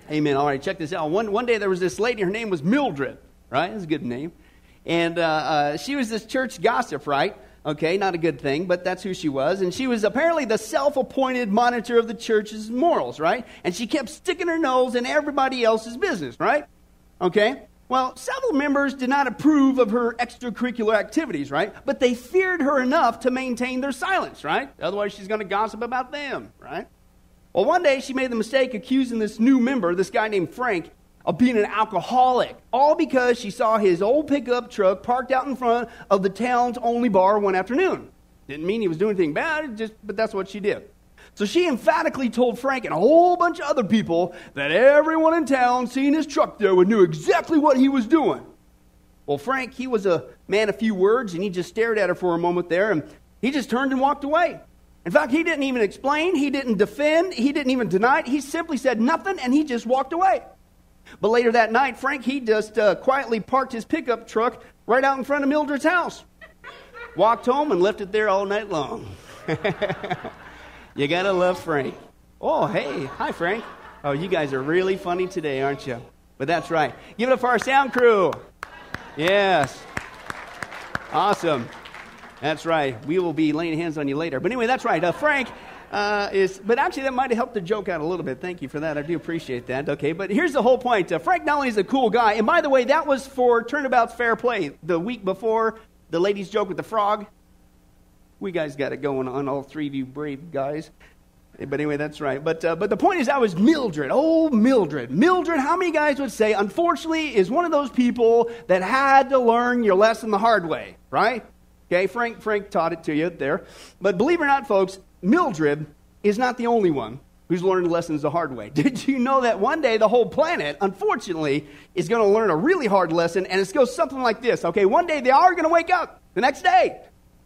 Amen. All right, check this out. One day there was this lady, her name was Mildred, right? That's a good name. And she was this church gossip, right? Okay, not a good thing, but that's who she was. And she was apparently the self-appointed monitor of the church's morals, right? And she kept sticking her nose in everybody else's business, right? Okay? Well, several members did not approve of her extracurricular activities, right? But they feared her enough to maintain their silence, right? Otherwise, she's going to gossip about them, right? Well, one day she made the mistake accusing this new member, this guy named Frank, of being an alcoholic, all because she saw his old pickup truck parked out in front of the town's only bar one afternoon. Didn't mean he was doing anything bad, but that's what she did. So she emphatically told Frank and a whole bunch of other people that everyone in town seeing his truck there would knew exactly what he was doing. Well, Frank, he was a man of few words, and he just stared at her for a moment there, and he just turned and walked away. In fact, he didn't even explain, he didn't defend, he didn't even deny it. He simply said nothing, and he just walked away. But later that night, Frank, he just quietly parked his pickup truck right out in front of Mildred's house. Walked home and left it there all night long. You gotta love Frank. Oh, hey. Hi, Frank. Oh, you guys are really funny today, aren't you? But that's right. Give it up for our sound crew. Yes. Awesome. That's right. We will be laying hands on you later. But anyway, that's right. Frank but actually that might have helped the joke out a little bit. Thank you for that. I do appreciate that. Okay, but here's the whole point. Frank not only is a cool guy, and by the way, that was for Turnabout's Fair Play the week before the ladies' joke with the frog. We guys got it going on, all three of you brave guys. But anyway, that's right. But the point is, that was Mildred. Oh, Mildred. Mildred, how many guys would say, unfortunately, is one of those people that had to learn your lesson the hard way, right? Okay, Frank taught it to you there. But believe it or not, folks, Mildred is not the only one who's learned lessons the hard way. Did you know that one day the whole planet, unfortunately, is going to learn a really hard lesson, and it goes something like this. Okay, one day they are going to wake up the next day,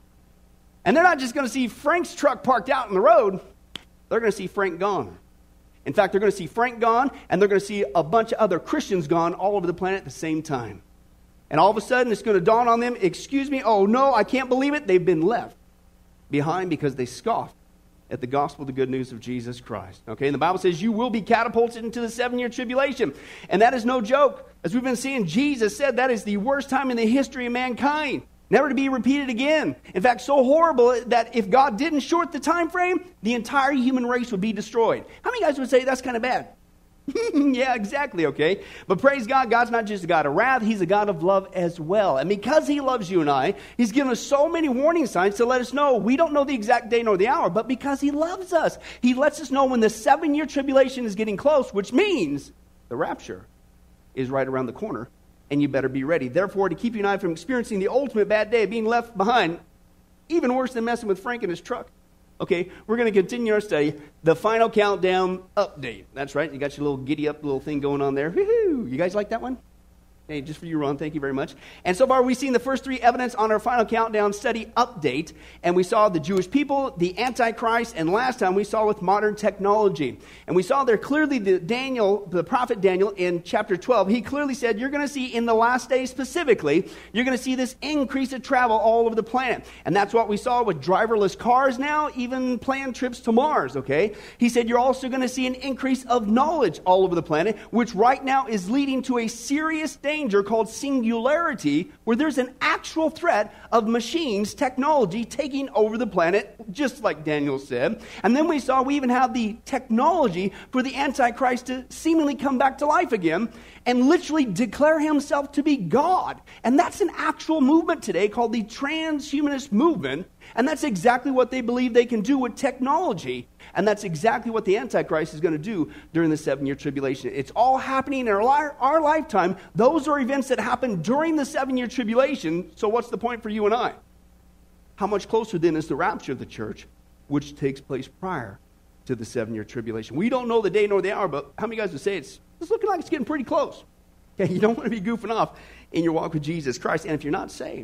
and they're not just going to see Frank's truck parked out in the road. They're going to see Frank gone. In fact, they're going to see Frank gone, and they're going to see a bunch of other Christians gone all over the planet at the same time. And all of a sudden, it's going to dawn on them, excuse me, oh no, I can't believe it. They've been left behind because they scoffed at the gospel, the good news of Jesus Christ. Okay, and the Bible says you will be catapulted into the 7-year tribulation. And that is no joke. As we've been seeing, Jesus said that is the worst time in the history of mankind. Never to be repeated again. In fact, so horrible that if God didn't short the time frame, the entire human race would be destroyed. How many guys would say that's kind of bad? Yeah, exactly, okay? But praise God, God's not just a God of wrath, He's a God of love as well. And because He loves you and I, He's given us so many warning signs to let us know we don't know the exact day nor the hour, but because He loves us, He lets us know when the 7-year tribulation is getting close, which means the rapture is right around the corner, and you better be ready. Therefore, to keep you and I from experiencing the ultimate bad day of being left behind, even worse than messing with Frank and his truck, okay, we're going to continue our study, the Final Countdown Update. That's right. You got your little giddy-up little thing going on there. Woo-hoo. You guys like that one? Hey, just for you, Ron. Thank you very much. And so far, we've seen the first 3 evidence on our Final Countdown study update. And we saw the Jewish people, the Antichrist, and last time we saw with modern technology. And we saw there clearly the prophet Daniel in chapter 12. He clearly said, you're going to see in the last days specifically, you're going to see this increase of travel all over the planet. And that's what we saw with driverless cars now, even planned trips to Mars, okay? He said you're also going to see an increase of knowledge all over the planet, which right now is leading to a serious danger called singularity, where there's an actual threat of machines, technology taking over the planet, just like Daniel said. And then we even have the technology for the Antichrist to seemingly come back to life again and literally declare himself to be God. And that's an actual movement today called the transhumanist movement. And that's exactly what they believe they can do with technology. And that's exactly what the Antichrist is going to do during the 7-year tribulation. It's all happening in our lifetime. Those are events that happen during the 7-year tribulation. So what's the point for you and I? How much closer then is the rapture of the church, which takes place prior to the 7-year tribulation? We don't know the day nor the hour, but how many guys would say it's looking like it's getting pretty close? Okay, you don't want to be goofing off in your walk with Jesus Christ. And if you're not saved,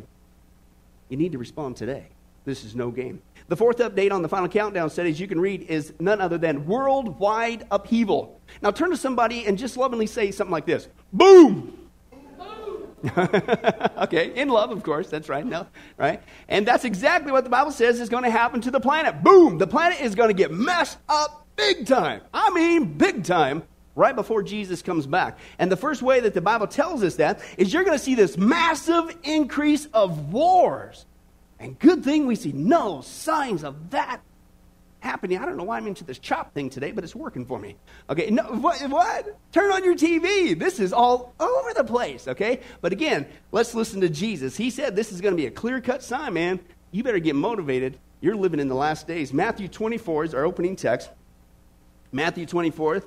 you need to respond today. This is no game. The 4th update on the Final Countdown studies you can read is none other than worldwide upheaval. Now turn to somebody and just lovingly say something like this. Boom! Okay, in love, of course. That's right. No, right? And that's exactly what the Bible says is going to happen to the planet. Boom! The planet is going to get messed up big time. I mean, big time. right before Jesus comes back. And the first way that the Bible tells us that is you're going to see this massive increase of wars. And good thing we see no signs of that happening. I don't know why I'm into this chop thing today, but it's working for me. Okay, no, what? Turn on your TV. This is all over the place, okay? But again, let's listen to Jesus. He said this is going to be a clear-cut sign, man. You better get motivated. You're living in the last days. Matthew 24 is our opening text. Matthew 24.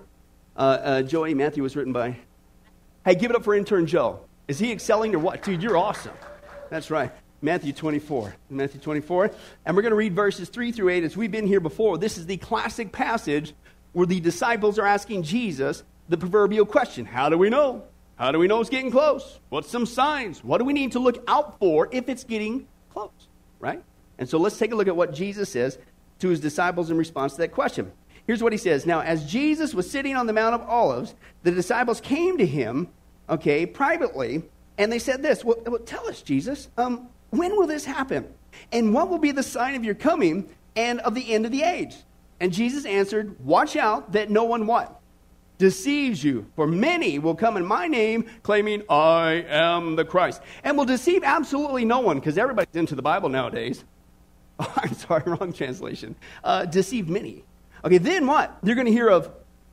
Joey, Matthew was written by... Hey, give it up for intern Joe. Is he excelling or what? Dude, you're awesome. That's right. Matthew 24. Matthew 24. And we're going to read verses 3 through 8 as we've been here before. This is the classic passage where the disciples are asking Jesus the proverbial question. How do we know? How do we know it's getting close? What's some signs? What do we need to look out for if it's getting close? Right? And so let's take a look at what Jesus says to his disciples in response to that question. Here's what he says. Now, as Jesus was sitting on the Mount of Olives, the disciples came to him, privately, and they said this, well, tell us, Jesus, when will this happen? And what will be the sign of your coming and of the end of the age? And Jesus answered, watch out that no one what? Deceives you. For many will come in my name claiming I am the Christ. And will deceive absolutely no one because everybody's into the Bible nowadays. Oh, I'm sorry, wrong translation. Deceive many. Okay, then what? You're going to hear of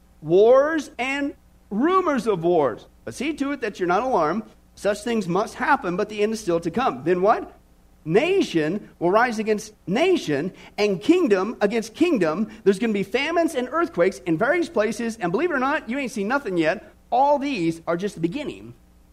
wars and rumors of wars. But see to it that you're not alarmed. Such things must happen, but the end is still to come. Then what? Nation will rise against nation and kingdom against kingdom. There's going to be famines and earthquakes in various places. And believe it or not, you ain't seen nothing yet. All these are just the beginning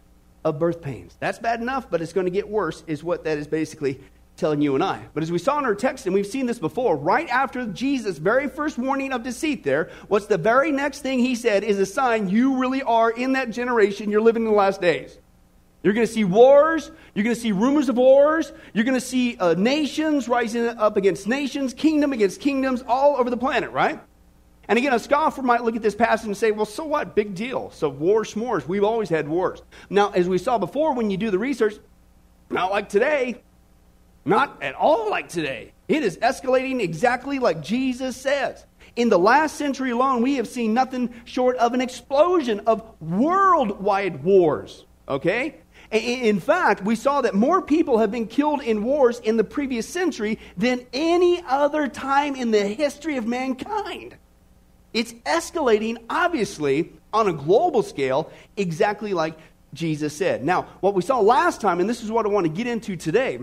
of birth pains. That's bad enough, but it's going to get worse is what that is basically telling you and I. But as we saw in our text, and we've seen this before, right after Jesus' very first warning of deceit there, what's the very next thing he said is a sign you really are in that generation. You're living in the last days. You're going to see wars. You're going to see rumors of wars. You're going to see nations rising up against nations, kingdom against kingdoms, all over the planet, right? And again, a scoffer might look at this passage and say, well, so what? Big deal. So war, s'mores. We've always had wars. Now, as we saw before, when you do the research, not like today. Not at all like today. It is escalating exactly like Jesus says. In the last century alone, we have seen nothing short of an explosion of worldwide wars. Okay? In fact, we saw that more people have been killed in wars in the previous century than any other time in the history of mankind. It's escalating, obviously, on a global scale, exactly like Jesus said. Now, what we saw last time, and this is what I want to get into today,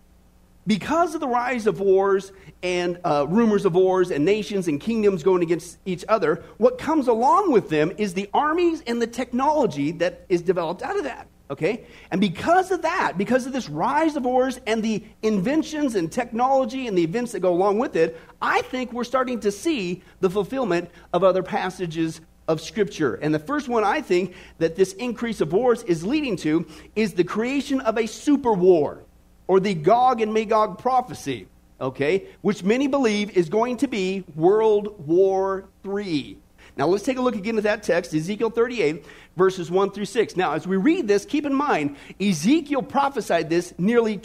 because of the rise of wars and rumors of wars and nations and kingdoms going against each other, what comes along with them is the armies and the technology that is developed out of that. Okay? And because of that, because of this rise of wars and the inventions and technology and the events that go along with it, I think we're starting to see the fulfillment of other passages of Scripture. And the first one I think that this increase of wars is leading to is the creation of a super war, or the Gog and Magog prophecy, okay, which many believe is going to be World War III. Now, let's take a look again at that text, Ezekiel 38, verses 1 through 6. Now, as we read this, keep in mind, Ezekiel prophesied this nearly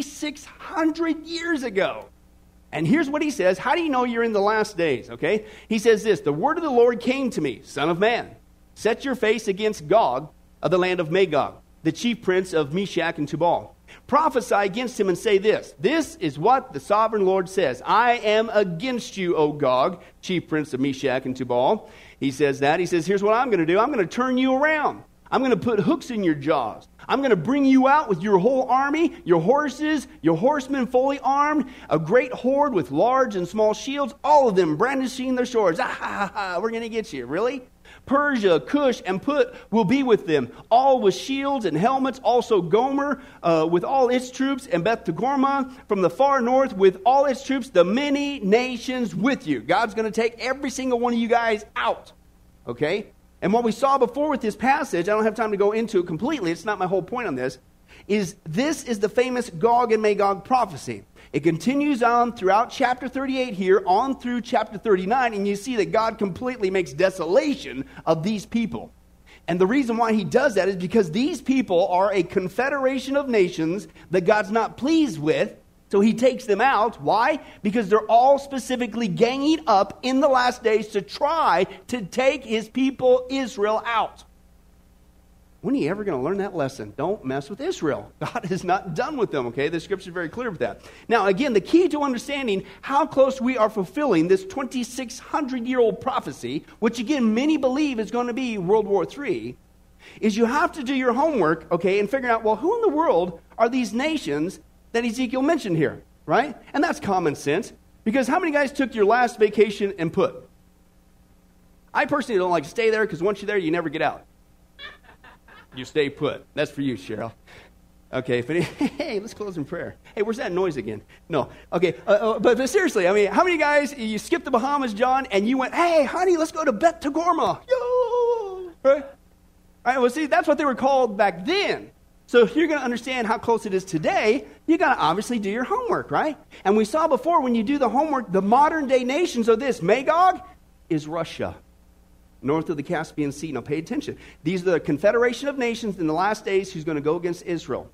2,600 years ago. And here's what he says. How do you know you're in the last days, okay? He says this, the word of the Lord came to me, Son of man, set your face against Gog of the land of Magog, the chief prince of Meshach and Tubal. Prophesy against him and say this. This is what the sovereign Lord says. I am against you, O Gog, chief prince of Meshach and Tubal. He says that. He says, here's what I'm going to do. I'm going to turn you around. I'm going to put hooks in your jaws. I'm going to bring you out with your whole army, your horses, your horsemen fully armed, a great horde with large and small shields, all of them brandishing their swords. We're going to get you. Really? Persia, Cush, and Put will be with them, all with shields and helmets. Also Gomer with all its troops, and Beth Togarmah from the far north with all its troops, the many nations with you. God's going to take every single one of you guys out. Okay? And what we saw before with this passage, I don't have time to go into it completely, it's not my whole point on this is the famous Gog and Magog prophecy. It continues on throughout chapter 38 here, on through chapter 39, and you see that God completely makes desolation of these people. And the reason why he does that is because these people are a confederation of nations that God's not pleased with. So he takes them out. Why? Because they're all specifically ganging up in the last days to try to take his people Israel out. When are you ever going to learn that lesson? Don't mess with Israel. God is not done with them, okay? The scripture is very clear with that. Now, again, the key to understanding how close we are fulfilling this 2,600-year-old prophecy, which, again, many believe is going to be World War III, is you have to do your homework, okay, and figure out, well, who in the world are these nations that Ezekiel mentioned here, right? And that's common sense, because how many guys took your last vacation and put? I personally don't like to stay there, because once you're there, you never get out. You stay put. That's for you, Cheryl. Okay, hey, let's close in prayer. Hey, where's that noise again? No. Okay, but seriously, I mean, how many guys, you skipped the Bahamas, John, and you went, hey, honey, let's go to Bet Tagorma. Yo! Right? All right, well, see, that's what they were called back then. So if you're going to understand how close it is today, you got to obviously do your homework, right? And we saw before, when you do the homework, the modern-day nations of this, Magog, is Russia. North of the Caspian Sea. Now pay attention. These are the confederation of nations in the last days who's going to go against Israel.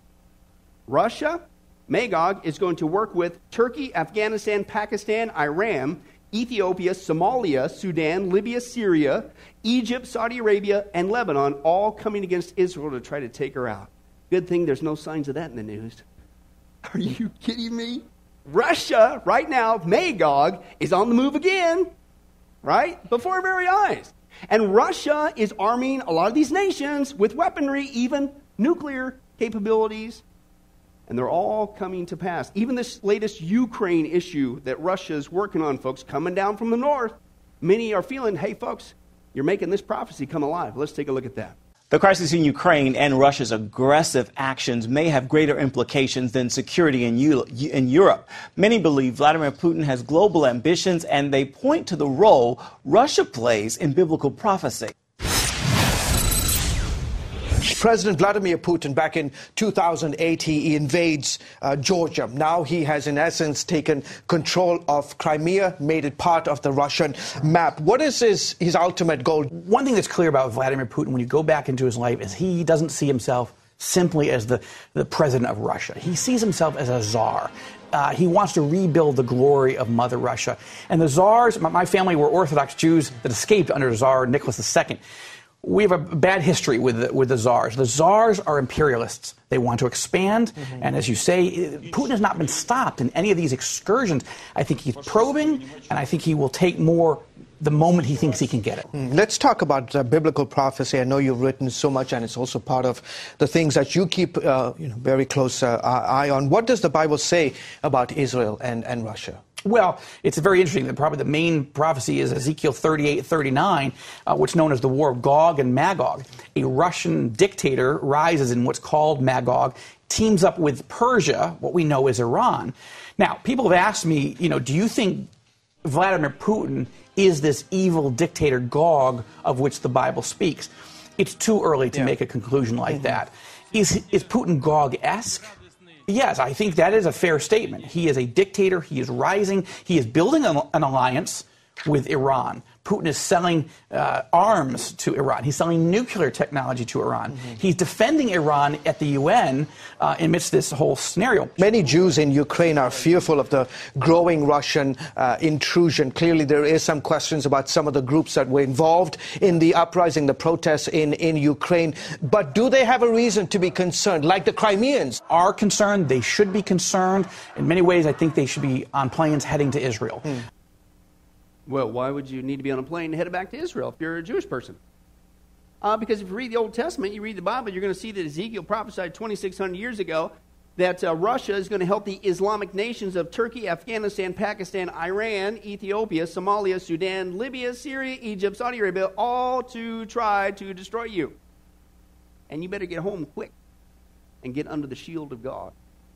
Russia, Magog, is going to work with Turkey, Afghanistan, Pakistan, Iran, Ethiopia, Somalia, Sudan, Libya, Syria, Egypt, Saudi Arabia, and Lebanon, all coming against Israel to try to take her out. Good thing there's no signs of that in the news. Are you kidding me? Russia, right now, Magog, is on the move again. Right? Before our very eyes. And Russia is arming a lot of these nations with weaponry, even nuclear capabilities. And they're all coming to pass. Even this latest Ukraine issue that Russia is working on, folks, coming down from the north, many are feeling, hey, folks, you're making this prophecy come alive. Let's take a look at that. The crisis in Ukraine and Russia's aggressive actions may have greater implications than security in Europe. Many believe Vladimir Putin has global ambitions, and they point to the role Russia plays in biblical prophecy. President Vladimir Putin, back in 2008, he invades Georgia. Now he has, in essence, taken control of Crimea, made it part of the Russian map. What is his ultimate goal? One thing that's clear about Vladimir Putin, when you go back into his life, is he doesn't see himself simply as the president of Russia. He sees himself as a czar. He wants to rebuild the glory of Mother Russia. And the czars, my family were Orthodox Jews that escaped under Tsar Nicholas II. We have a bad history with the czars. The czars are imperialists. They want to expand. Mm-hmm. And as you say, Putin has not been stopped in any of these excursions. I think he's probing, and I think he will take more the moment he thinks he can get it. Let's talk about biblical prophecy. I know you've written so much, and it's also part of the things that you keep very close eye on. What does the Bible say about Israel and Russia? Well, it's very interesting. Probably the main prophecy is Ezekiel 38:39, which is known as the War of Gog and Magog. A Russian dictator rises in what's called Magog, teams up with Persia, what we know as Iran. Now, people have asked me, do you think Vladimir Putin is this evil dictator Gog of which the Bible speaks? It's too early to make a conclusion like that. Is Putin Gog-esque? Yes, I think that is a fair statement. He is a dictator. He is rising. He is building an alliance with Iran. Putin is selling arms to Iran. He's selling nuclear technology to Iran. Mm-hmm. He's defending Iran at the UN amidst this whole scenario. Many Jews in Ukraine are fearful of the growing Russian intrusion. Clearly, there is some questions about some of the groups that were involved in the uprising, the protests in Ukraine. But do they have a reason to be concerned, like the Crimeans? Are concerned. They should be concerned. In many ways, I think they should be on planes heading to Israel. Well, why would you need to be on a plane headed back to Israel if you're a Jewish person? Because if you read the Old Testament, you read the Bible, you're going to see that Ezekiel prophesied 2,600 years ago that Russia is going to help the Islamic nations of Turkey, Afghanistan, Pakistan, Iran, Ethiopia, Somalia, Sudan, Libya, Syria, Egypt, Saudi Arabia, all to try to destroy you. And you better get home quick and get under the shield of God.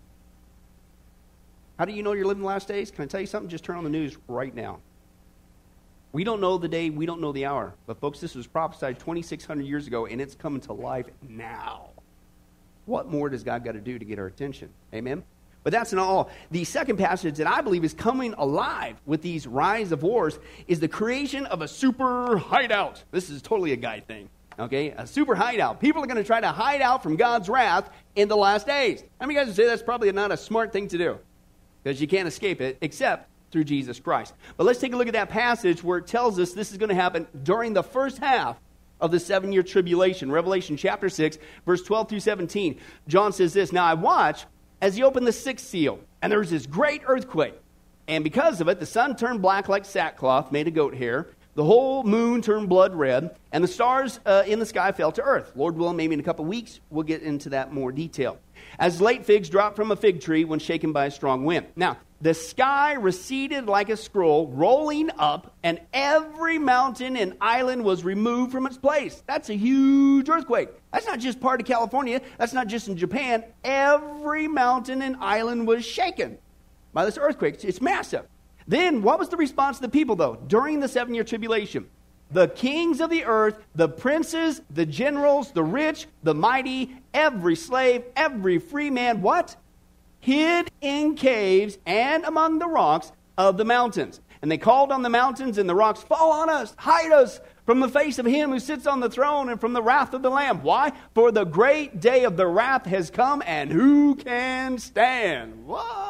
How do you know you're living the last days? Can I tell you something? Just turn on the news right now. We don't know the day, we don't know the hour. But folks, this was prophesied 2,600 years ago, and it's coming to life now. What more does God got to do to get our attention? Amen? But that's not all. The second passage that I believe is coming alive with these rise of wars is the creation of a super hideout. This is totally a guy thing, okay? A super hideout. People are going to try to hide out from God's wrath in the last days. How many guys would say that's probably not a smart thing to do? because you can't escape it except through Jesus Christ. But let's take a look at that passage where it tells us this is going to happen during the first half of the 7-year tribulation. Revelation chapter 6, verse 12 through 17. John says this, "Now I watched as he opened the 6th seal, and there was this great earthquake. And because of it, the sun turned black like sackcloth made of goat hair. The whole moon turned blood red, and the stars in the sky fell to earth." Lord willing, maybe in a couple weeks, we'll get into that in more detail. "As late figs drop from a fig tree when shaken by a strong wind. Now, the sky receded like a scroll, rolling up, and every mountain and island was removed from its place." That's a huge earthquake. That's not just part of California. That's not just in Japan. Every mountain and island was shaken by this earthquake. It's massive. Then, what was the response of the people, though, during the 7-year tribulation? "The kings of the earth, the princes, the generals, the rich, the mighty, every slave, every free man," what? "Hid in caves and among the rocks of the mountains. And they called on the mountains and the rocks, 'Fall on us, hide us from the face of him who sits on the throne and from the wrath of the Lamb.' Why? For the great day of the wrath has come, and who can stand?"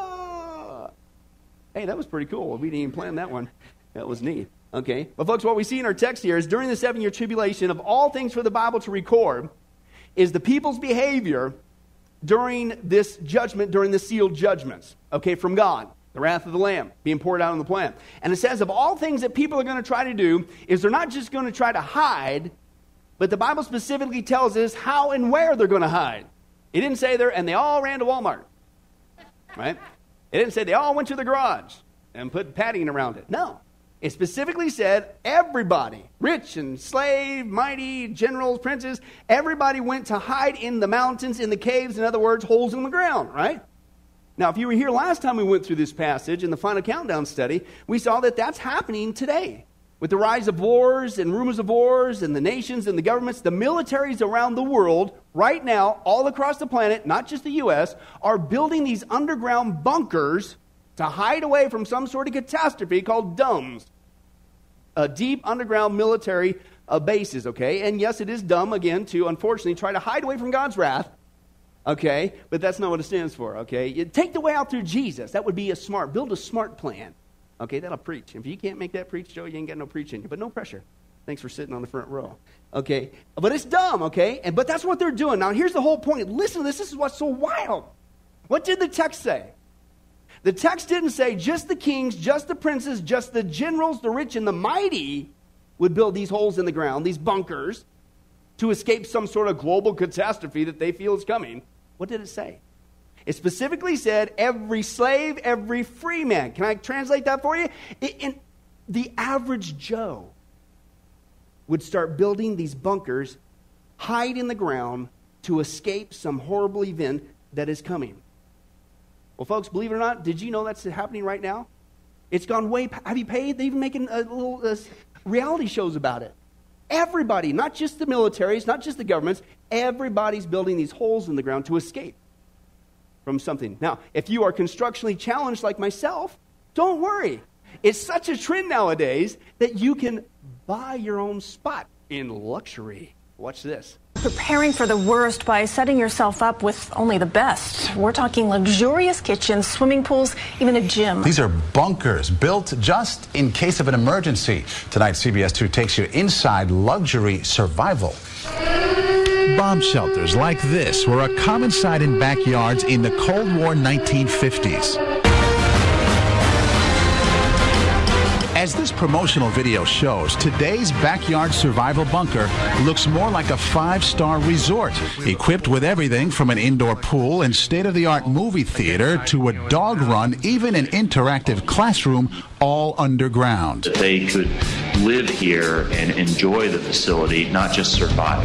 Whoa! Hey, that was pretty cool. We didn't even plan that one. That was neat. Okay. But folks, what we see in our text here is during the 7-year tribulation, of all things for the Bible to record, is the people's behavior during this judgment, during the sealed judgments, okay, from God, the wrath of the Lamb being poured out on the planet. And it says of all things that people are going to try to do is they're not just going to try to hide, but the Bible specifically tells us how and where they're going to hide. It didn't say there, and they all ran to Walmart, right? It didn't say they all went to the garage and put padding around it. No. It specifically said everybody, rich and slave, mighty, generals, princes, everybody went to hide in the mountains, in the caves, in other words, holes in the ground, right? Now, if you were here last time we went through this passage in the Final Countdown study, we saw that that's happening today. With the rise of wars and rumors of wars and the nations and the governments, the militaries around the world right now, all across the planet, not just the U.S., are building these underground bunkers to hide away from some sort of catastrophe called DUMBs. Deep underground military bases, okay? And yes, it is dumb, again, to unfortunately try to hide away from God's wrath, okay? But that's not what it stands for, okay? You take the way out through Jesus. That would be build a smart plan, okay? That'll preach. If you can't make that preach, Joe, you ain't got no preach in you. But no pressure. Thanks for sitting on the front row, okay? But it's dumb, okay? But that's what they're doing. Now, here's the whole point. Listen to this. This is what's so wild. What did the text say? The text didn't say just the kings, just the princes, just the generals, the rich, and the mighty would build these holes in the ground, these bunkers, to escape some sort of global catastrophe that they feel is coming. What did it say? It specifically said every slave, every free man. Can I translate that for you? The average Joe would start building these bunkers, hide in the ground, to escape some horrible event that is coming. Well, folks, believe it or not, did you know that's happening right now? It's gone way. Have you paid? They're even making little reality shows about it. Everybody, not just the militaries, not just the governments, everybody's building these holes in the ground to escape from something. Now, if you are constructionally challenged like myself, don't worry. It's such a trend nowadays that you can buy your own spot in luxury. Watch this. Preparing for the worst by setting yourself up with only the best. We're talking luxurious kitchens, swimming pools, even a gym. These are bunkers built just in case of an emergency. Tonight, CBS 2 takes you inside luxury survival. Bomb shelters like this were a common sight in backyards in the Cold War 1950s. As this promotional video shows, today's backyard survival bunker looks more like a 5-star resort, equipped with everything from an indoor pool and state-of-the-art movie theater to a dog run, even an interactive classroom, all underground. They could live here and enjoy the facility, not just survive.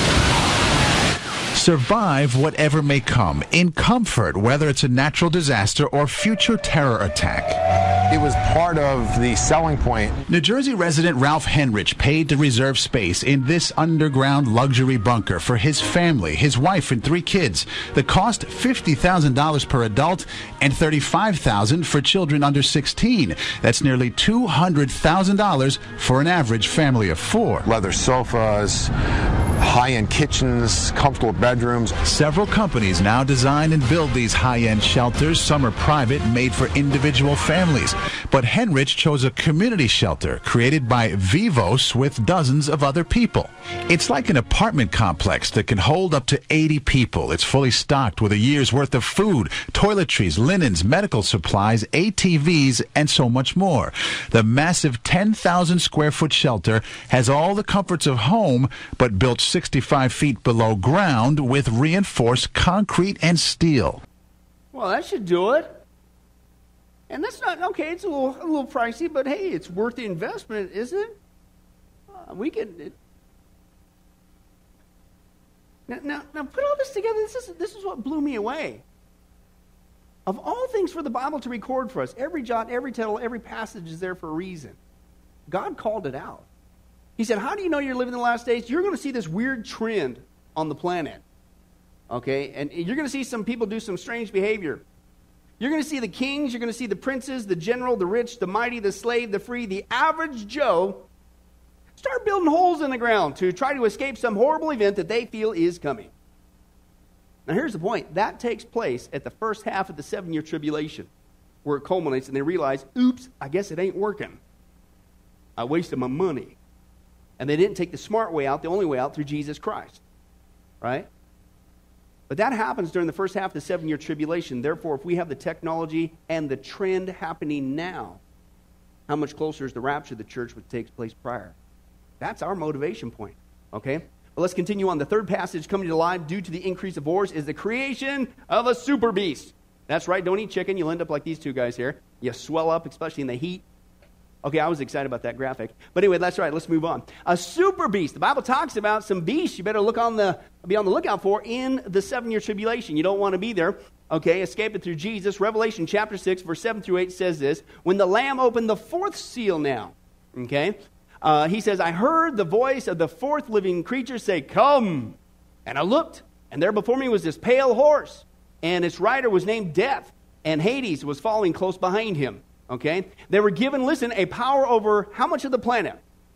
Survive whatever may come, in comfort, whether it's a natural disaster or future terror attack. It was part of the selling point. New Jersey resident Ralph Henrich paid to reserve space in this underground luxury bunker for his family, his wife, and 3 kids. The cost, $50,000 per adult and $35,000 for children under 16. That's nearly $200,000 for an average family of 4. Leather sofas, high-end kitchens, comfortable bedrooms. Several companies now design and build these high-end shelters. Some are private, made for individual families. But Henrich chose a community shelter created by Vivos with dozens of other people. It's like an apartment complex that can hold up to 80 people. It's fully stocked with a year's worth of food, toiletries, linens, medical supplies, ATVs, and so much more. The massive 10,000 square foot shelter has all the comforts of home, but built 65 feet below ground with reinforced concrete and steel. Well, that should do it. And that's not, okay, it's a little pricey, but hey, it's worth the investment, isn't it? We could... Now, put all this together. This is what blew me away. Of all things for the Bible to record for us, every jot, every tittle, every passage is there for a reason. God called it out. He said, how do you know you're living in the last days? You're going to see this weird trend on the planet. Okay? And you're going to see some people do some strange behavior. You're going to see the kings, you're going to see the princes, the general, the rich, the mighty, the slave, the free, the average Joe start building holes in the ground to try to escape some horrible event that they feel is coming. Now here's the point. That takes place at the first half of the 7-year tribulation, where it culminates and they realize, oops, I guess it ain't working. I wasted my money. And they didn't take the smart way out, the only way out, through Jesus Christ. Right? But that happens during the first half of the 7-year tribulation. Therefore, if we have the technology and the trend happening now, how much closer is the rapture of the church which takes place prior? That's our motivation point. Okay? Well, let's continue on. The third passage coming to life due to the increase of wars is the creation of a super beast. That's right. Don't eat chicken. You'll end up like these two guys here. You swell up, especially in the heat. Okay, I was excited about that graphic. But anyway, that's right. Let's move on. A super beast. The Bible talks about some beasts you better be on the lookout for in the 7-year tribulation. You don't want to be there. Okay, escape it through Jesus. Revelation chapter 6, verse 7 through 8 says this. When the Lamb opened the fourth seal now, okay, he says, I heard the voice of the fourth living creature say, come. And I looked, and there before me was this pale horse, and its rider was named Death, and Hades was following close behind him. Okay? They were given, listen, a power over how much of the planet?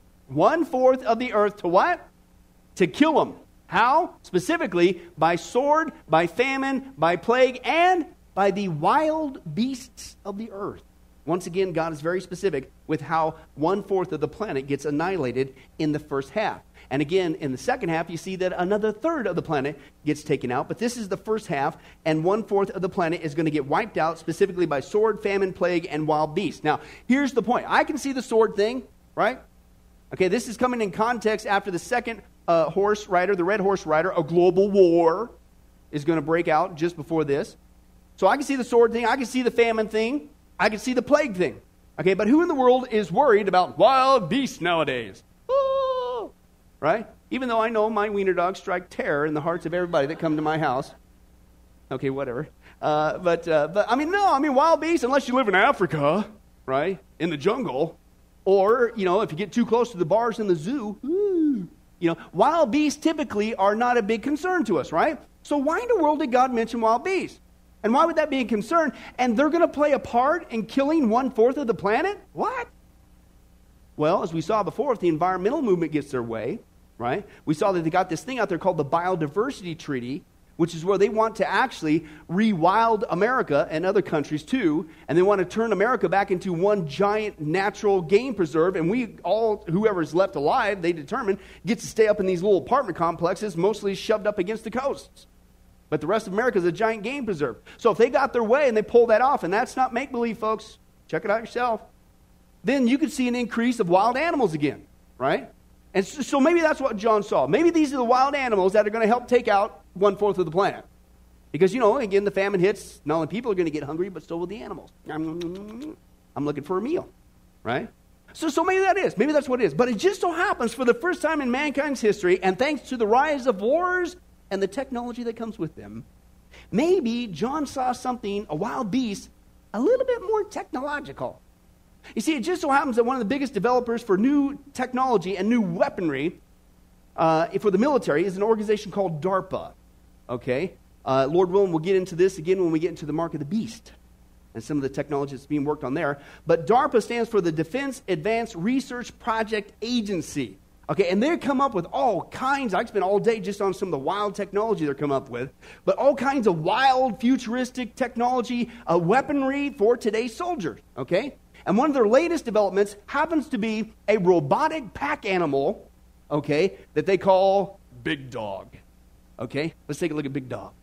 1/4 of the earth to what? To kill them. How? Specifically, by sword, by famine, by plague, and by the wild beasts of the earth. Once again, God is very specific with how 1/4 of the planet gets annihilated in the first half. And again, in the second half, you see that another 1/3 of the planet gets taken out. But this is the first half, and 1/4 of the planet is going to get wiped out, specifically by sword, famine, plague, and wild beasts. Now, here's the point. I can see the sword thing, right? Okay, this is coming in context after the second horse rider, the red horse rider. A global war is going to break out just before this. So I can see the sword thing. I can see the famine thing. I can see the plague thing. Okay, but who in the world is worried about wild beasts nowadays? Ooh, right? Even though I know my wiener dogs strike terror in the hearts of everybody that come to my house. Okay, whatever. But I mean, no, I mean, wild beasts, unless you live in Africa, right, in the jungle, or, you know, if you get too close to the bars in the zoo, you know, wild beasts typically are not a big concern to us, right? So why in the world did God mention wild beasts? And why would that be a concern? And they're going to play a part in killing 1/4 of the planet? What? Well, as we saw before, if the environmental movement gets their way, right? We saw that they got this thing out there called the Biodiversity Treaty, which is where they want to actually rewild America and other countries too, and they want to turn America back into one giant natural game preserve, and we all, whoever's left alive, they determine, gets to stay up in these little apartment complexes, mostly shoved up against the coasts. But the rest of America is a giant game preserve. So if they got their way and they pull that off, and that's not make-believe, folks, check it out yourself, then you could see an increase of wild animals again, right? And so maybe that's what John saw. Maybe these are the wild animals that are going to help take out 1/4 of the planet. Because, you know, again, the famine hits, not only people are going to get hungry, but so will the animals. I'm looking for a meal, right? So maybe that is. Maybe that's what it is. But it just so happens for the first time in mankind's history, and thanks to the rise of wars and the technology that comes with them, maybe John saw something, a wild beast, a little bit more technological. You see, it just so happens that one of the biggest developers for new technology and new weaponry for the military is an organization called DARPA. Okay? Lord willing, we'll get into this again when we get into the mark of the beast and some of the technology that's being worked on there. But DARPA stands for the Defense Advanced Research Project Agency. Okay, and they come up with all kinds. I could spend all day just on some of the wild technology they're coming up with, but all kinds of wild, futuristic technology, weaponry for today's soldiers, okay? And one of their latest developments happens to be a robotic pack animal, okay, that they call Big Dog. Okay, let's take a look at Big Dog.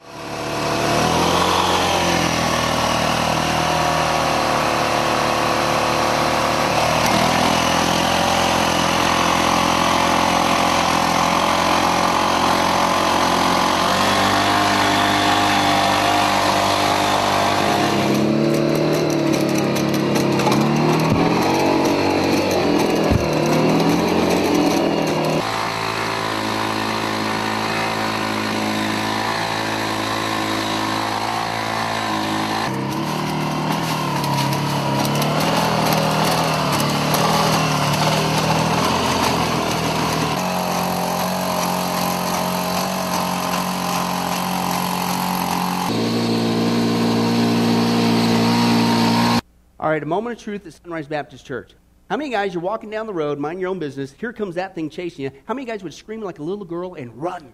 All right, a moment of truth at Sunrise Baptist Church. How many guys, you're walking down the road, mind your own business, here comes that thing chasing you. How many guys would scream like a little girl and run?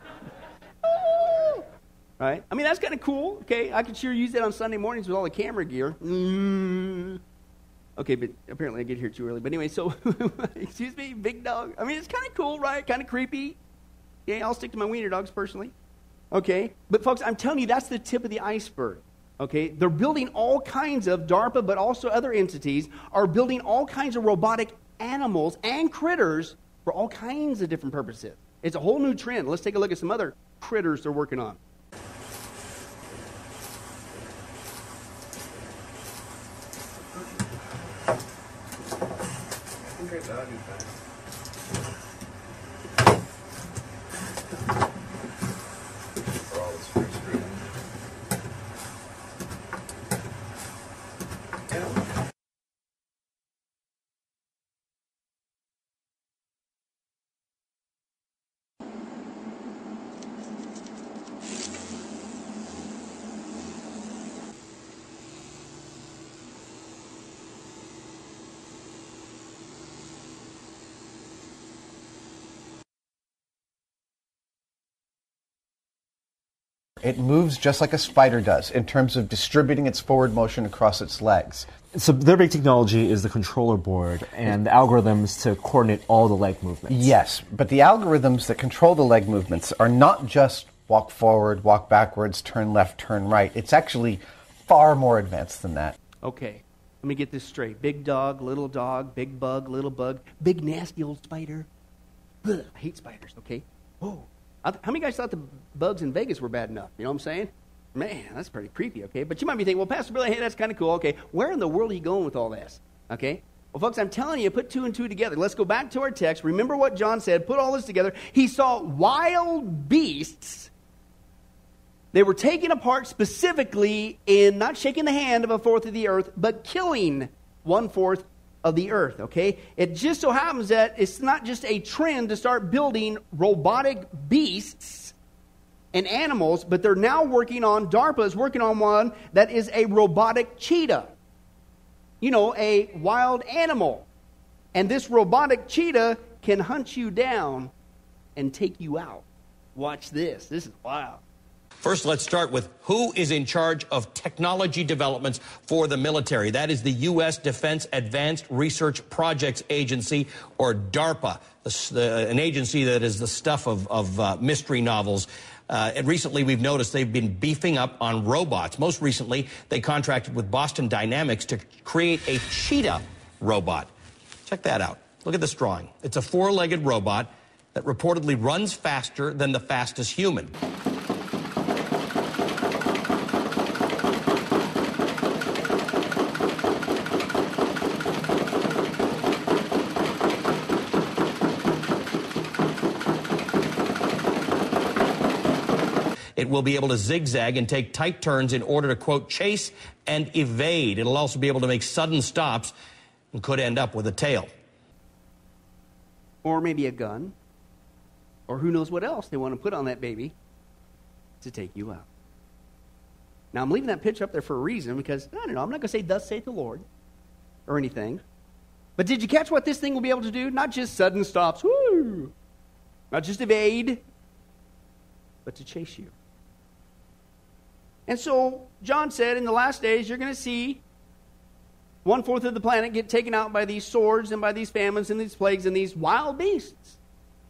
Right? I mean, that's kind of cool, okay? I could sure use that on Sunday mornings with all the camera gear. Okay, but apparently I get here too early. But anyway, so, excuse me, Big Dog. I mean, it's kind of cool, right? Kind of creepy. Yeah, I'll stick to my wiener dogs personally. Okay? But folks, I'm telling you, that's the tip of the iceberg. Okay, they're building all kinds of, DARPA, but also other entities, are building all kinds of robotic animals and critters for all kinds of different purposes. It's a whole new trend. Let's take a look at some other critters they're working on. It moves just like a spider does in terms of distributing its forward motion across its legs. So their big technology is the controller board and the algorithms to coordinate all the leg movements. Yes, but the algorithms that control the leg movements are not just walk forward, walk backwards, turn left, turn right. It's actually far more advanced than that. Okay, let me get this straight. Big dog, big bug, little bug, big nasty old spider. Ugh, I hate spiders, okay? Whoa. How many guys thought the bugs in Vegas were bad enough? You know what I'm saying? Man, that's pretty creepy, okay? But you might be thinking, well, Pastor Billy, hey, that's kind of cool. Okay, where in the world are you going with all this? Okay? Well, folks, I'm telling you, put two and two together. Let's go back to our text. Remember what John said. Put all this together. He saw wild beasts. They were taken apart specifically in not shaking the hand of a fourth of the earth, but killing 1/4 of the earth, okay? It just so happens that it's not just a trend to start building robotic beasts and animals, but they're now working on, DARPA is working on one that is a robotic cheetah. You know, a wild animal. And this robotic cheetah can hunt you down and take you out. Watch this. This is wild. First, let's start with who is in charge of technology developments for the military. That is the U.S. Defense Advanced Research Projects Agency, or DARPA, an agency that is the stuff of mystery novels. And recently, we've noticed they've been beefing up on robots. Most recently, they contracted with Boston Dynamics to create a cheetah robot. Check that out. Look at this drawing. It's a four-legged robot that reportedly runs faster than the fastest human. It will be able to zigzag and take tight turns in order to, quote, chase and evade. It'll also be able to make sudden stops and could end up with a tail. Or maybe a gun. Or who knows what else they want to put on that baby to take you out. Now, I'm leaving that picture up there for a reason because, I don't know, I'm not going to say, thus saith the Lord, or anything. But did you catch what this thing will be able to do? Not just sudden stops, woo! Not just evade, but to chase you. And so, John said, in the last days, you're going to see 1/4 of the planet get taken out by these swords and by these famines and these plagues and these wild beasts.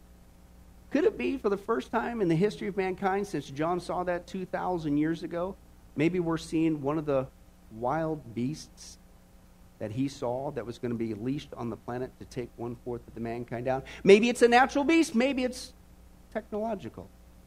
Could it be for the first time in the history of mankind since John saw that 2,000 years ago, maybe we're seeing one of the wild beasts that he saw that was going to be leashed on the planet to take 1/4 of the mankind down? Maybe it's a natural beast, maybe it's technological.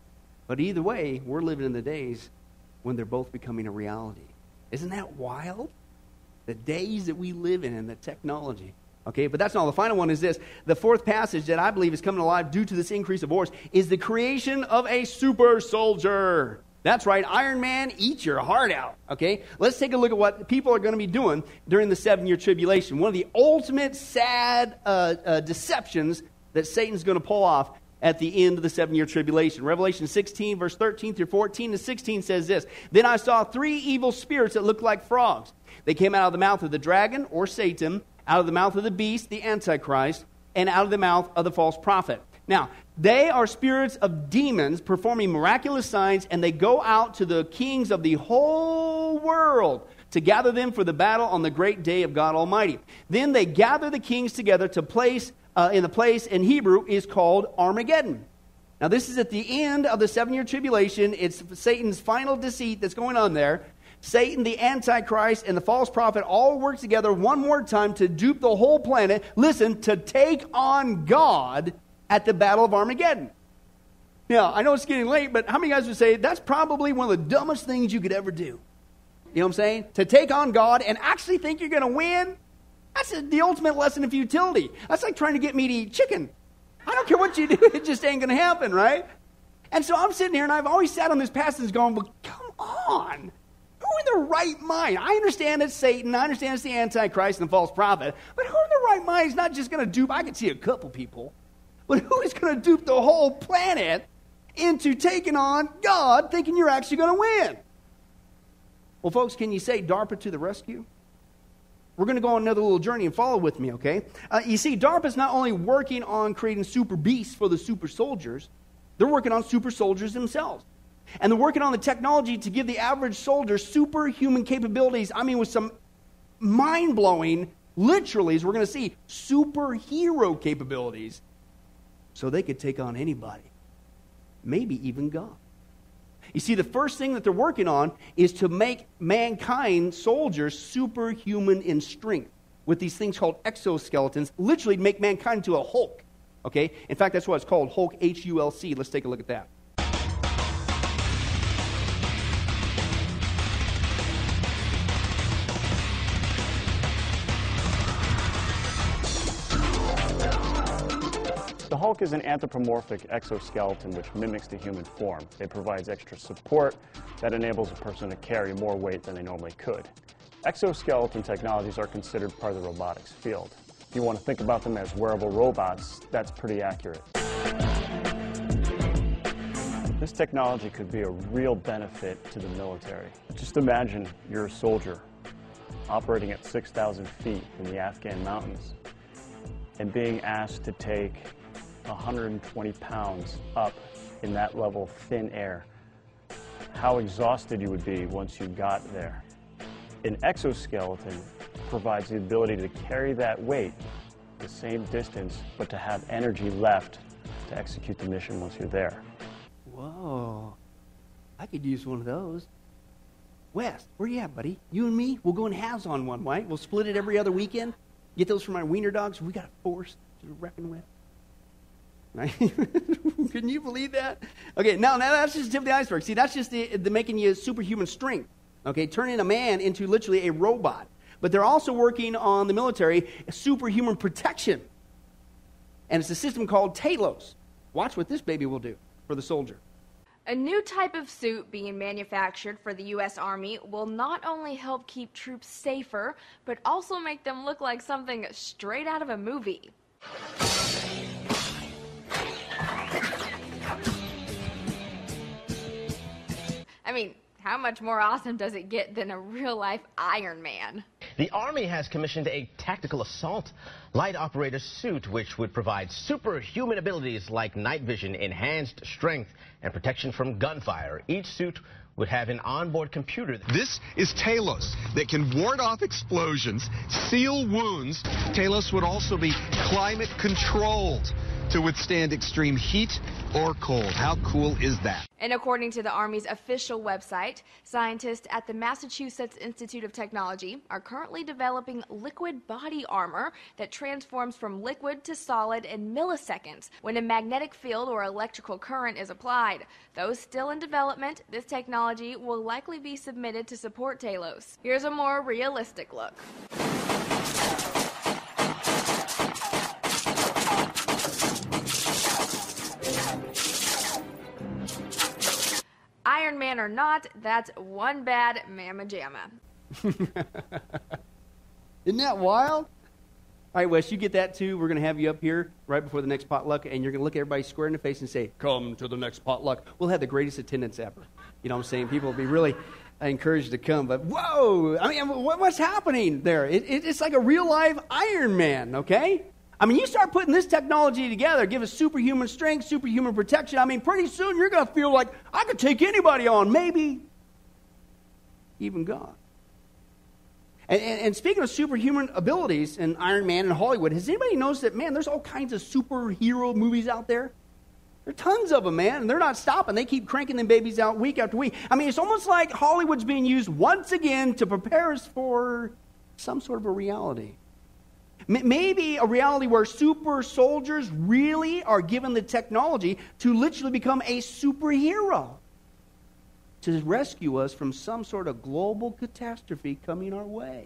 But either way, we're living in the days when they're both becoming a reality. Isn't that wild? The days that we live in and the technology. Okay, but that's not all. The final one is this. The fourth passage that I believe is coming alive due to this increase of wars is the creation of a super soldier. That's right, Iron Man, eat your heart out. Okay, let's take a look at what people are going to be doing during the 7-year tribulation. One of the ultimate sad deceptions that Satan's going to pull off at the end of the 7-year tribulation. Revelation 16, verse 13 through 14 to 16 says this. Then I saw 3 evil spirits that looked like frogs. They came out of the mouth of the dragon, or Satan, out of the mouth of the beast, the Antichrist, and out of the mouth of the false prophet. Now, they are spirits of demons performing miraculous signs, and they go out to the kings of the whole world to gather them for the battle on the great day of God Almighty. Then they gather the kings together to place in the place in Hebrew is called Armageddon. Now, this is at the end of the 7-year tribulation. It's Satan's final deceit that's going on there. Satan, the Antichrist, and the false prophet all work together one more time to dupe the whole planet. Listen, to take on God at the Battle of Armageddon. Now, I know it's getting late, but how many guys would say that's probably one of the dumbest things you could ever do? You know what I'm saying? To take on God and actually think you're going to win? That's the ultimate lesson of futility. That's like trying to get me to eat chicken. I don't care what you do, it just ain't going to happen, right? And so I'm sitting here, and I've always sat on this passage going, well, come on. Who in their right mind? I understand it's Satan. I understand it's the Antichrist and the false prophet. But who in their right mind is not just going to dupe? I can see a couple people. But who is going to dupe the whole planet into taking on God, thinking you're actually going to win? Well, folks, can you say DARPA to the rescue? We're going to go on another little journey and follow with me, okay? You see, DARPA is not only working on creating super beasts for the super soldiers, they're working on super soldiers themselves. And they're working on the technology to give the average soldier superhuman capabilities. I mean, with some mind-blowing, literally, as we're going to see, superhero capabilities. So they could take on anybody. Maybe even God. You see, the first thing that they're working on is to make mankind soldiers superhuman in strength with these things called exoskeletons, literally make mankind into a Hulk. Okay? In fact, that's what it's called, Hulk, H-U-L-C. Let's take a look at that. The Hulk is an anthropomorphic exoskeleton which mimics the human form. It provides extra support that enables a person to carry more weight than they normally could. Exoskeleton technologies are considered part of the robotics field. If you want to think about them as wearable robots, that's pretty accurate. This technology could be a real benefit to the military. Just imagine you're a soldier operating at 6,000 feet in the Afghan mountains and being asked to take 120 pounds up in that level of thin air. How exhausted you would be once you got there. An exoskeleton provides the ability to carry that weight the same distance, but to have energy left to execute the mission once you're there. Whoa, I could use one of those. Wes, where you at, buddy? You and me, we'll go in halves on one, right? We'll split it every other weekend. Get those for my wiener dogs. We got a force to reckon with. Right? Can you believe that? Okay, now that's just the tip of the iceberg. See, that's just the making you superhuman strength. Okay, turning a man into literally a robot. But they're also working on the military superhuman protection. And it's a system called Talos. Watch what this baby will do for the soldier. A new type of suit being manufactured for the U.S. Army will not only help keep troops safer, but also make them look like something straight out of a movie. I mean, how much more awesome does it get than a real-life Iron Man? The Army has commissioned a tactical assault light operator suit, which would provide superhuman abilities like night vision, enhanced strength, and protection from gunfire. Each suit would have an onboard computer. This is Talos that can ward off explosions, seal wounds. Talos would also be climate controlled to withstand extreme heat or cold. How cool is that? And according to the Army's official website, scientists at the Massachusetts Institute of Technology are currently developing liquid body armor that transforms from liquid to solid in milliseconds when a magnetic field or electrical current is applied. Though still in development, this technology will likely be submitted to support Talos. Here's a more realistic look. Iron Man or not, that's one bad mamma jamma. Isn't that wild? All right, Wes, you get that too. We're going to have you up here right before the next potluck, and you're going to look everybody square in the face and say, "Come to the next potluck." We'll have the greatest attendance ever. You know what I'm saying? People will be really encouraged to come. But whoa, I mean, what's happening there? It's like a real-life Iron Man, okay? I mean, you start putting this technology together, give us superhuman strength, superhuman protection. I mean, pretty soon you're going to feel like I could take anybody on, maybe even God. And speaking of superhuman abilities in Iron Man and Hollywood, has anybody noticed that, man, there's all kinds of superhero movies out there? There are tons of them, man, and they're not stopping. They keep cranking them babies out week after week. I mean, it's almost like Hollywood's being used once again to prepare us for some sort of a reality. Maybe a reality where super soldiers really are given the technology to literally become a superhero to rescue us from some sort of global catastrophe coming our way.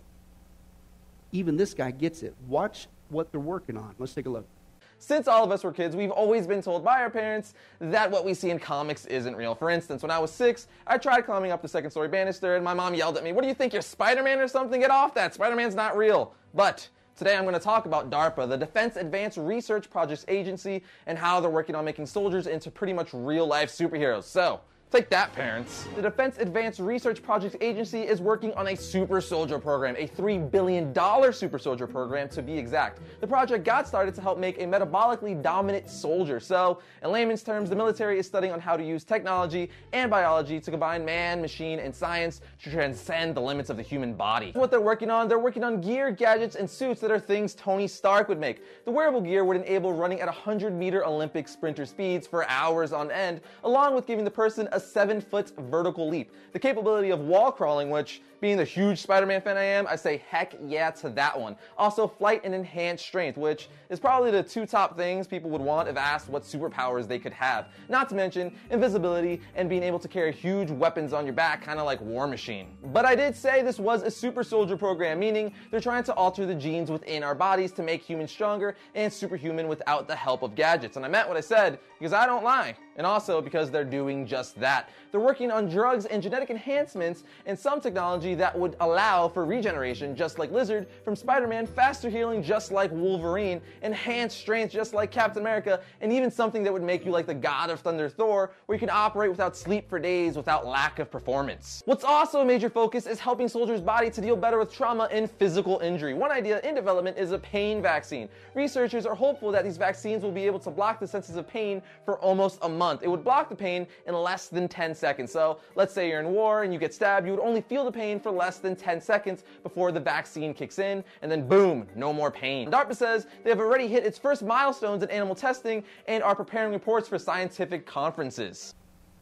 Even this guy gets it. Watch what they're working on. Let's take a look. Since all of us were kids, we've always been told by our parents that what we see in comics isn't real. For instance, when I was 6, I tried climbing up the second-story banister, and my mom yelled at me, "What do you think, you're Spider-Man or something? Get off that. Spider-Man's not real." But today I'm going to talk about DARPA, the Defense Advanced Research Projects Agency, and how they're working on making soldiers into pretty much real-life superheroes. So, take that, parents. The Defense Advanced Research Projects Agency is working on a super soldier program, a $3 billion super soldier program to be exact. The project got started to help make a metabolically dominant soldier. So, in layman's terms, the military is studying on how to use technology and biology to combine man, machine, and science to transcend the limits of the human body. What they're working on gear, gadgets, and suits that are things Tony Stark would make. The wearable gear would enable running at 100-meter Olympic sprinter speeds for hours on end, along with giving the person a 7-foot vertical leap. The capability of wall crawling, which, being the huge Spider-Man fan I am, I say heck yeah to that one. Also, flight and enhanced strength, which is probably the 2 top things people would want if asked what superpowers they could have. Not to mention invisibility and being able to carry huge weapons on your back, kind of like War Machine. But I did say this was a super soldier program, meaning they're trying to alter the genes within our bodies to make humans stronger and superhuman without the help of gadgets. And I meant what I said because I don't lie. And also because they're doing just that. They're working on drugs and genetic enhancements and some technology that would allow for regeneration just like Lizard, from Spider-Man, faster healing just like Wolverine, enhanced strength just like Captain America, and even something that would make you like the God of Thunder Thor, where you can operate without sleep for days without lack of performance. What's also a major focus is helping soldiers' body to deal better with trauma and physical injury. One idea in development is a pain vaccine. Researchers are hopeful that these vaccines will be able to block the senses of pain for almost a month. It would block the pain in less than 10 seconds. So let's say you're in war and you get stabbed, you would only feel the pain for less than 10 seconds before the vaccine kicks in, and then boom, no more pain. DARPA says they have already hit its first milestones in animal testing and are preparing reports for scientific conferences.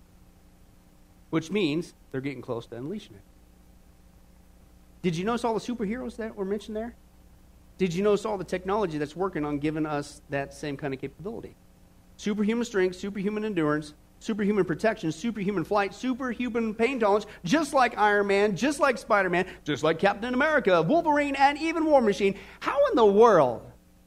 Which means they're getting close to unleashing it. Did you notice all the superheroes that were mentioned there? Did you notice all the technology that's working on giving us that same kind of capability? Superhuman strength, superhuman endurance, superhuman protection, superhuman flight, superhuman pain tolerance, just like Iron Man, just like Spider-Man, just like Captain America, Wolverine, and even War Machine. How in the world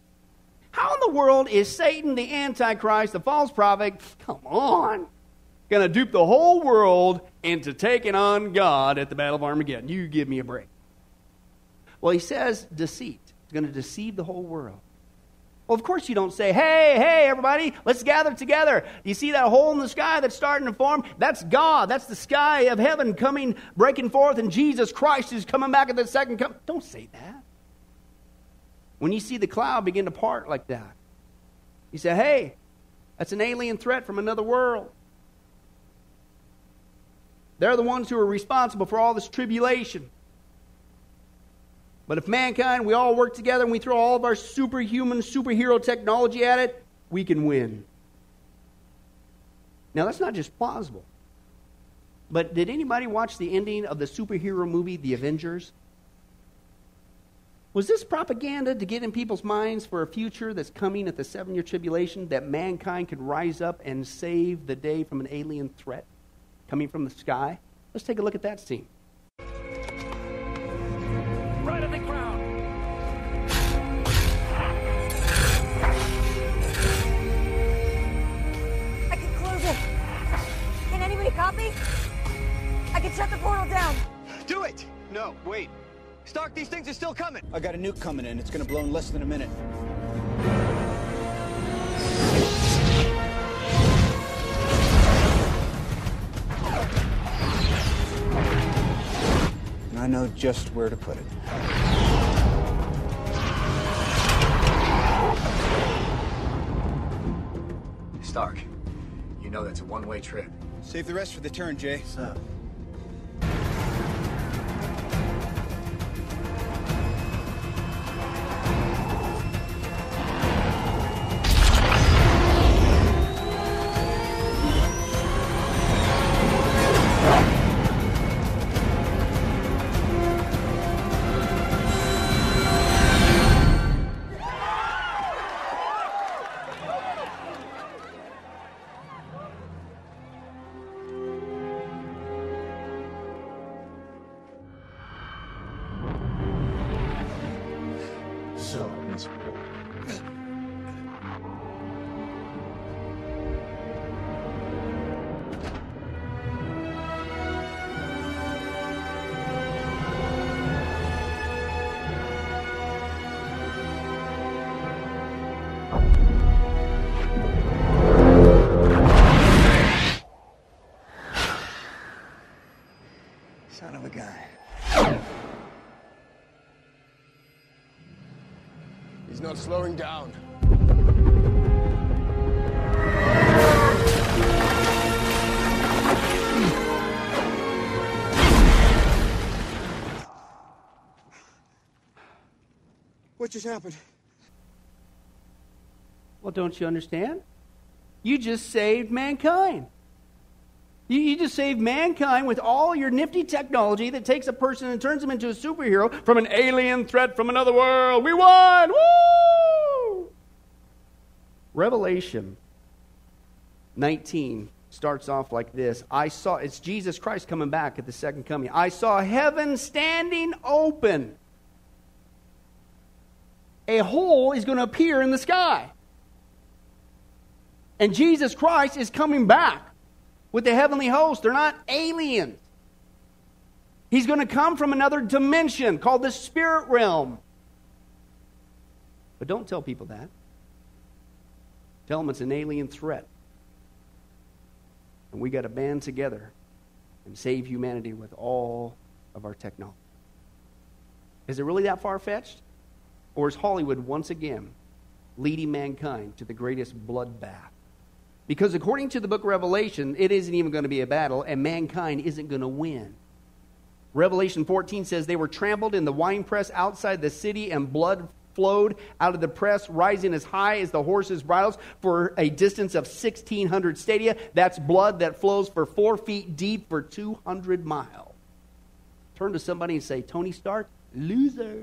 is Satan, the Antichrist, the false prophet, come on, going to dupe the whole world into taking on God at the Battle of Armageddon? You give me a break. Well, he says deceit. He's going to deceive the whole world. Well, of course you don't say, hey, everybody, let's gather together. Do you see that hole in the sky that's starting to form? That's God. That's the sky of heaven breaking forth, and Jesus Christ is coming back at the second coming. Don't say that. When you see the cloud begin to part like that, you say, hey, that's an alien threat from another world. They're the ones who are responsible for all this tribulation. But if mankind, we all work together and we throw all of our superhuman, superhero technology at it, we can win. Now, that's not just plausible. But did anybody watch the ending of the superhero movie, The Avengers? Was this propaganda to get in people's minds for a future that's coming at the 7-year tribulation, that mankind could rise up and save the day from an alien threat coming from the sky? Let's take a look at that scene. Right on the ground. I can close it. Can anybody copy? I can shut the portal down. Do it! No, wait. Stark, these things are still coming. I got a nuke coming in. It's gonna blow in less than a minute. And I know just where to put it. Stark, you know that's a one-way trip. Save the rest for the turn, Jay. What's up? So, it's Son of a gun. He's not slowing down. What just happened? Well, don't you understand? You just saved mankind. You just saved mankind with all your nifty technology that takes a person and turns him into a superhero from an alien threat from another world. We won! Woo! Revelation 19 starts off like this. It's Jesus Christ coming back at the second coming. I saw heaven standing open. A hole is going to appear in the sky. And Jesus Christ is coming back with the heavenly host. They're not aliens. He's going to come from another dimension called the spirit realm. But don't tell people that. Tell them it's an alien threat. And we got to band together and save humanity with all of our technology. Is it really that far-fetched? Or is Hollywood once again leading mankind to the greatest bloodbath? Because according to the book of Revelation, it isn't even going to be a battle, and mankind isn't going to win. Revelation 14 says they were trampled in the winepress outside the city, and blood flowed out of the press, rising as high as the horses' bridles for a distance of 1,600 stadia. That's blood that flows for 4 feet deep for 200 miles. Turn to somebody and say, Tony Stark, loser.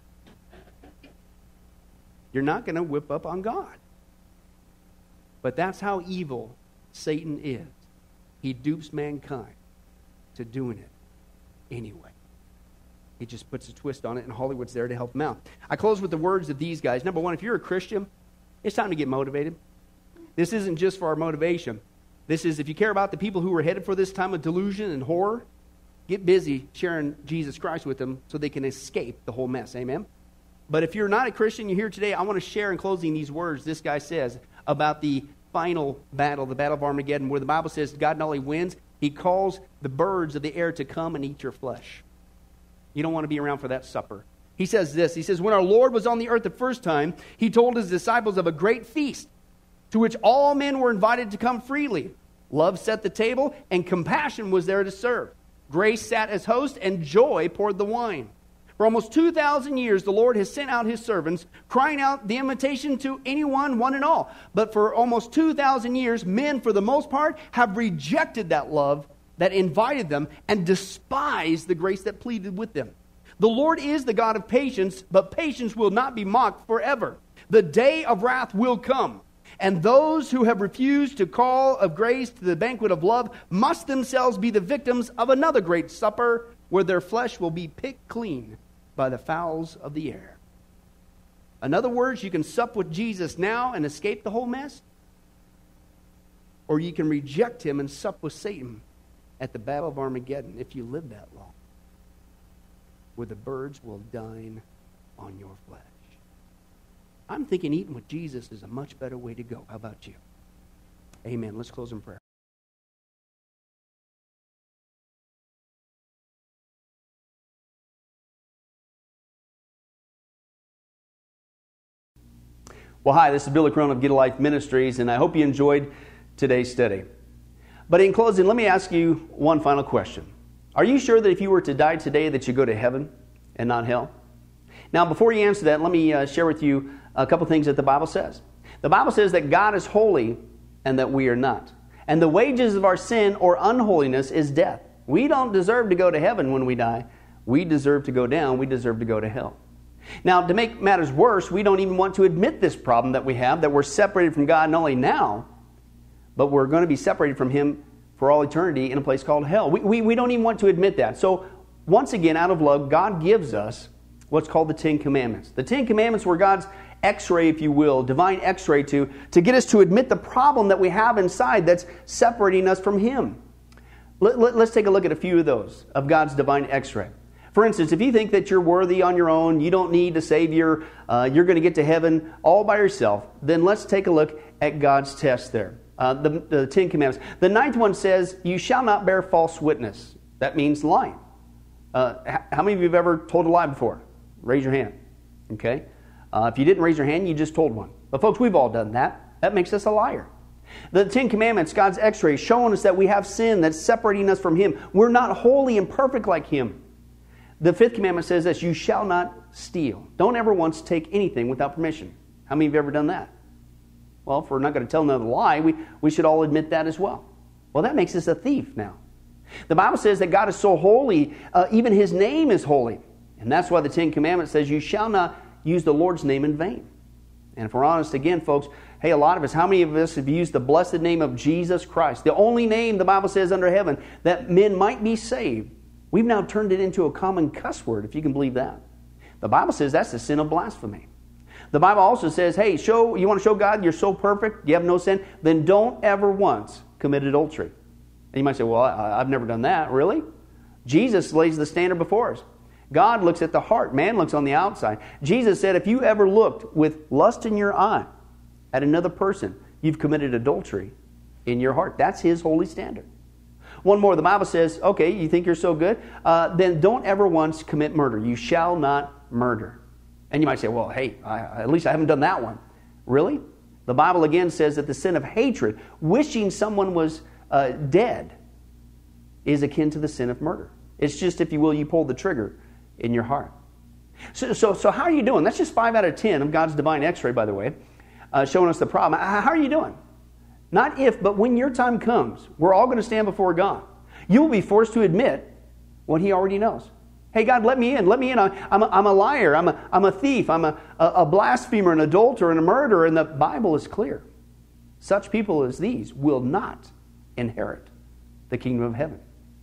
You're not going to whip up on God. But that's how evil Satan is. He dupes mankind to doing it anyway. He just puts a twist on it, and Hollywood's there to help him out. I close with the words of these guys. Number one, if you're a Christian, it's time to get motivated. This isn't just for our motivation. This is, if you care about the people who are headed for this time of delusion and horror, get busy sharing Jesus Christ with them so they can escape the whole mess. Amen? But if you're not a Christian, you're here today, I want to share in closing these words this guy says about the final battle, the Battle of Armageddon, where the Bible says God not only wins, he calls the birds of the air to come and eat your flesh. You don't want to be around for that supper. He says this. He says, when our Lord was on the earth the first time, he told his disciples of a great feast to which all men were invited to come freely. Love set the table, and compassion was there to serve. Grace sat as host, and joy poured the wine. For almost 2,000 years, the Lord has sent out his servants, crying out the invitation to anyone, one and all. But for almost 2,000 years, men, for the most part, have rejected that love that invited them and despised the grace that pleaded with them. The Lord is the God of patience, but patience will not be mocked forever. The day of wrath will come, and those who have refused to call of grace to the banquet of love must themselves be the victims of another great supper, where their flesh will be picked clean by the fowls of the air. In other words, you can sup with Jesus now and escape the whole mess, or you can reject him and sup with Satan at the Battle of Armageddon, if you live that long, where the birds will dine on your flesh. I'm thinking eating with Jesus is a much better way to go. How about you? Amen. Let's close in prayer. Well, hi, this is Billy Crone of Get a Life Ministries, and I hope you enjoyed today's study. But in closing, let me ask you one final question. Are you sure that if you were to die today that you go to heaven and not hell? Now, before you answer that, let me share with you a couple things that the Bible says. The Bible says that God is holy and that we are not. And the wages of our sin or unholiness is death. We don't deserve to go to heaven when we die. We deserve to go down. We deserve to go to hell. Now, to make matters worse, we don't even want to admit this problem that we have, that we're separated from God not only now, but we're going to be separated from him for all eternity in a place called hell. We don't even want to admit that. So, once again, out of love, God gives us what's called the Ten Commandments. The Ten Commandments were God's x-ray, if you will, divine x-ray to get us to admit the problem that we have inside that's separating us from him. Let's take a look at a few of those, of God's divine x-ray. For instance, if you think that you're worthy on your own, you don't need a Savior, you're going to get to heaven all by yourself, then let's take a look at God's test there. The Ten Commandments. The ninth one says, you shall not bear false witness. That means lying. How many of you have ever told a lie before? Raise your hand. Okay? If you didn't raise your hand, you just told one. But folks, we've all done that. That makes us a liar. The Ten Commandments, God's x-ray, showing us that we have sin that's separating us from him. We're not holy and perfect like him. The fifth commandment says this, you shall not steal. Don't ever once take anything without permission. How many of you have ever done that? Well, if we're not going to tell another lie, we should all admit that as well. Well, that makes us a thief now. The Bible says that God is so holy, even his name is holy. And that's why the Ten Commandments says you shall not use the Lord's name in vain. And if we're honest again, folks, hey, a lot of us, how many of us have used the blessed name of Jesus Christ, the only name the Bible says under heaven that men might be saved? We've now turned it into a common cuss word, if you can believe that. The Bible says that's the sin of blasphemy. The Bible also says, hey, you want to show God you're so perfect, you have no sin, then don't ever once commit adultery. And you might say, well, I've never done that. Really? Jesus lays the standard before us. God looks at the heart. Man looks on the outside. Jesus said, if you ever looked with lust in your eye at another person, you've committed adultery in your heart. That's his holy standard. One more, the Bible says, okay, you think you're so good? Then don't ever once commit murder. You shall not murder. And you might say, well, hey, at least I haven't done that one. Really? The Bible again says that the sin of hatred, wishing someone was dead, is akin to the sin of murder. It's just, if you will, you pull the trigger in your heart. So how are you doing? That's just 5 out of 10 of God's divine x-ray, by the way, showing us the problem. How are you doing? Not if, but when your time comes, we're all going to stand before God. You will be forced to admit what he already knows. Hey, God, let me in. Let me in. I'm a liar. I'm a thief. I'm a blasphemer, an adulterer, and a murderer. And the Bible is clear. Such people as these will not inherit the kingdom of heaven.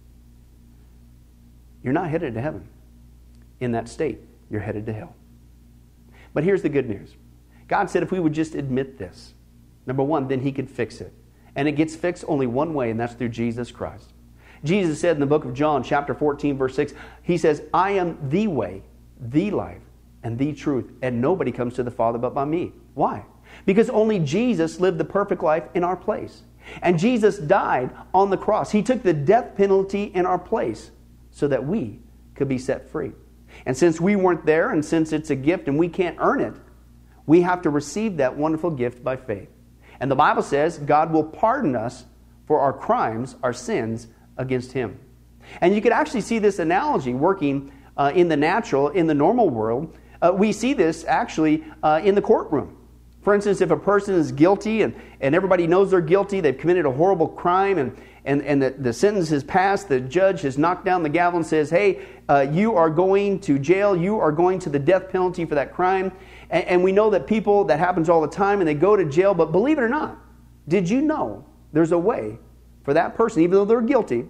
You're not headed to heaven. In that state, you're headed to hell. But here's the good news. God said if we would just admit this, number one, then he could fix it. And it gets fixed only one way, and that's through Jesus Christ. Jesus said in the book of John, chapter 14, verse 6, he says, I am the way, the life, and the truth, and nobody comes to the Father but by me. Why? Because only Jesus lived the perfect life in our place. And Jesus died on the cross. He took the death penalty in our place so that we could be set free. And since we weren't there, and since it's a gift and we can't earn it, we have to receive that wonderful gift by faith. And the Bible says God will pardon us for our crimes, our sins against Him. And you could actually see this analogy working in the natural, in the normal world. We see this actually in the courtroom. For instance, if a person is guilty and everybody knows they're guilty, they've committed a horrible crime, and the sentence has passed, the judge has knocked down the gavel and says, hey, you are going to jail, you are going to the death penalty for that crime. And we know that people, that happens all the time, and they go to jail. But believe it or not, did you know there's a way for that person, even though they're guilty,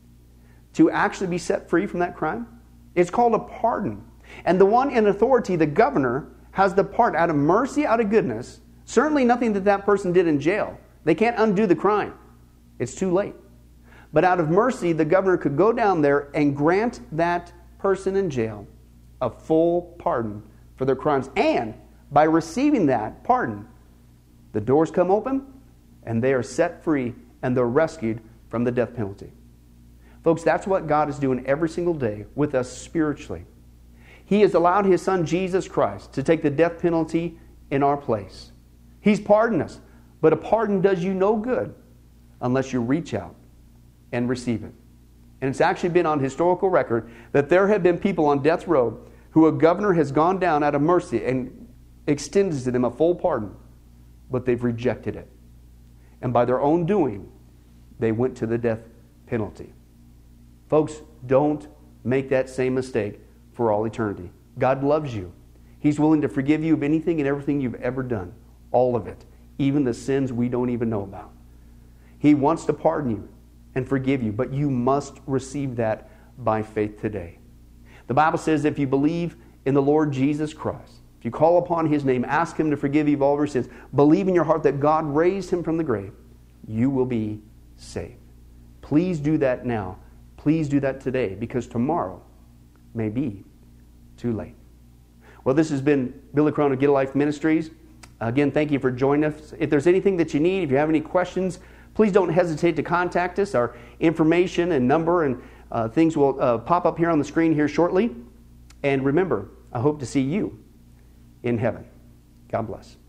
to actually be set free from that crime? It's called a pardon. And the one in authority, the governor, has the part out of mercy, out of goodness. Certainly nothing that person did in jail. They can't undo the crime. It's too late. But out of mercy, the governor could go down there and grant that person in jail a full pardon for their crimes. And by receiving that pardon, the doors come open and they are set free and they're rescued from the death penalty. Folks, that's what God is doing every single day with us spiritually. He has allowed His Son, Jesus Christ, to take the death penalty in our place. He's pardoned us. But a pardon does you no good unless you reach out and receive it. And it's actually been on historical record that there have been people on death row who a governor has gone down out of mercy and extended to them a full pardon, but they've rejected it. And by their own doing, they went to the death penalty. Folks, don't make that same mistake for all eternity. God loves you. He's willing to forgive you of anything and everything you've ever done. All of it. Even the sins we don't even know about. He wants to pardon you and forgive you, but you must receive that by faith today. The Bible says if you believe in the Lord Jesus Christ, if you call upon His name, ask Him to forgive you of all of your sins, believe in your heart that God raised Him from the grave, you will be saved. Please do that now. Please do that today, because tomorrow may be too late. Well, this has been Billy Crone of Get a Life Ministries. Again, thank you for joining us. If there's anything that you need, if you have any questions, please don't hesitate to contact us. Our information and number and things will pop up here on the screen here shortly. And remember, I hope to see you in heaven. God bless.